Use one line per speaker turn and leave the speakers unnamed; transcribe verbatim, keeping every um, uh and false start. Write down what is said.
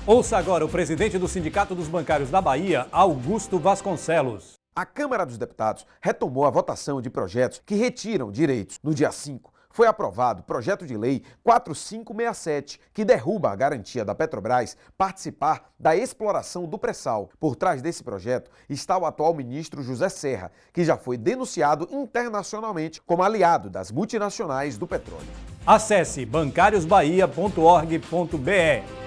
Ouça agora o presidente do Sindicato dos Bancários da Bahia, Augusto Vasconcelos.
A Câmara dos Deputados retomou a votação de projetos que retiram direitos. No dia cinco, foi aprovado o projeto de lei quatro mil quinhentos e sessenta e sete, que derruba a garantia da Petrobras participar da exploração do pré-sal. Por trás desse projeto está o atual ministro José Serra, que já foi denunciado internacionalmente como aliado das multinacionais do petróleo.
Acesse bancários bahia ponto org ponto br.